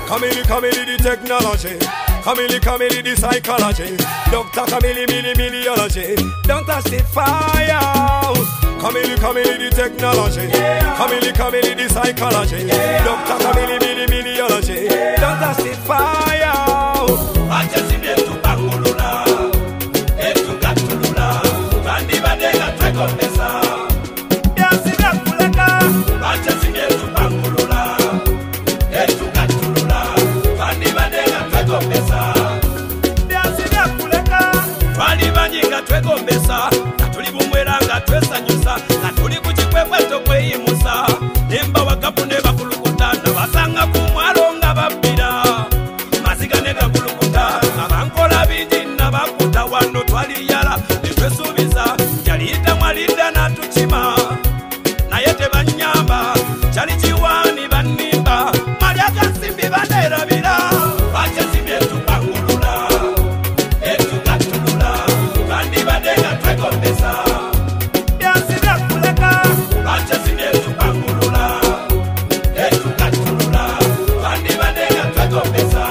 Camille the technology. Camille the psychology. Dr. Camille milliology. Don't touch the fire. Camille the technology. Camille the psychology. Dr. Camille milliology. Don't touch the fire. Acha simbe tupangulula. Etu gatulula. Bandi badega tweko pesa. Yasi gakuleka. Acha simbe tupangulula. Etu gatulula. Bandi badega tweko pesa. Yasi gakuleka. Twali banyiga tweko pesa. Natuli bumweranga twesanyusa. Natuli kuchikwekwe tokweyimusa. Nemba wakapune bakulukutana. Basanga kumwalonga babira. Maziganega kulukuta. Abankola bidina bakuta wano twali yala. Nitwesubiza. Jalita mwalida na tuchima. Na yete banyamba. Chali chiwani banimba. Mariaka simbi bandera bila. Bacha simbi tupangulula. Etu katulula. Bandi badega tweko pesa. Yasi gakuleka. Bacha simbi tupangulula. Etu katulula. Bandi badega tweko pesa.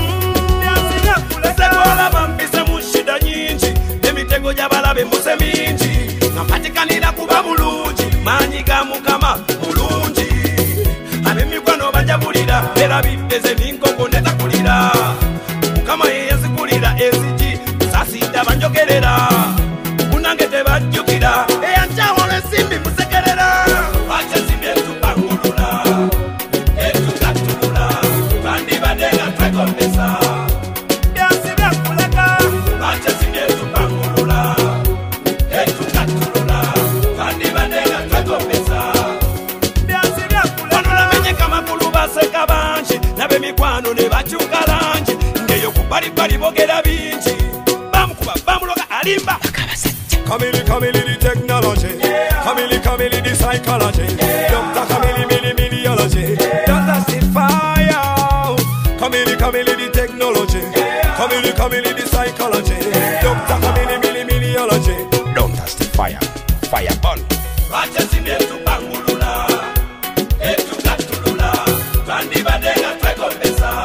Sekola bampise mushida nyingi. Emitego jabalabe muse mingi. Nampatikanira kuba bulungi. Manyiga mukama bulungi. Abemikwano bajabulira. Era bipeze ninkoko netakulira. Mukama yezikulira eziji. Sasida banjogerera. Kunange tebajjukira. Eyanjawole simbi musekerera. Bacha simbi tupangulula. Etu katulula. Bandi badega tweko pesa. Bacha simbi tupangulula. Etu katulula. Bandi badega tweko pesa. Wanola menye kama kuluba seka banji. Nabe mikwano ne bachuka lanji. Ngeyo kubali bali bogera binji. Bamukuba bamuloga alimba. Camille the technology. Camille the psychology. Dr. Camille milliology. Don't touch the fire. Camille the technology. Camille the psychology. Dr. Camille milliology. Don't touch the fire. Fire burn. Bacha simbi tupangulula. Etu katulula. Bandi badega tweko pesa.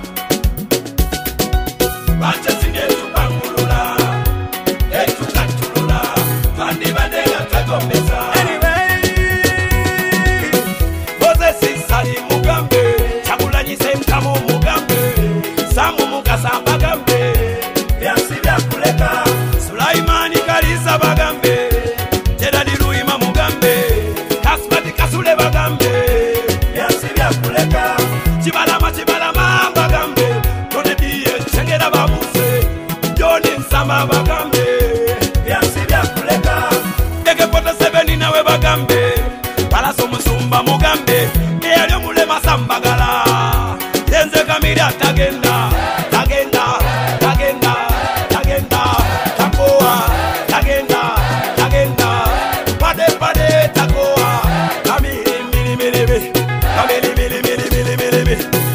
Bacha simbi tupangulula. Etu katulula. Bandi badega tweko pesa. Anyway, Moses sali mugambe. Chakulanyi semtamu mugambe. Samu mukasamba gambe. Byansi byakuleka. Sulaimani kaliza bagambe. Jedadi Luima mugambe. Kasbati kasule bagambe. Byansi byakuleka. Chibalama bagambe. Tone diye chengera babuse. Joni nsamba bagambe. Byansi byakuleka. Ege pota 7 nawe bagambe. Palaso musumba mugambe. Eyalyo mulema sambagala. Yenze kamira tagenda. Takoa. Tagenda. Pade takoa. Kamili.